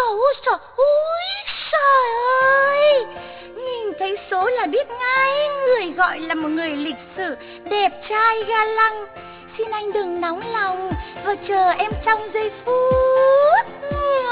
Ôi trời ơi, nhìn thấy số là biết ngay người gọi là một người lịch sự, đẹp trai ga lăng. Xin anh đừng nóng lòng và chờ em trong giây phút.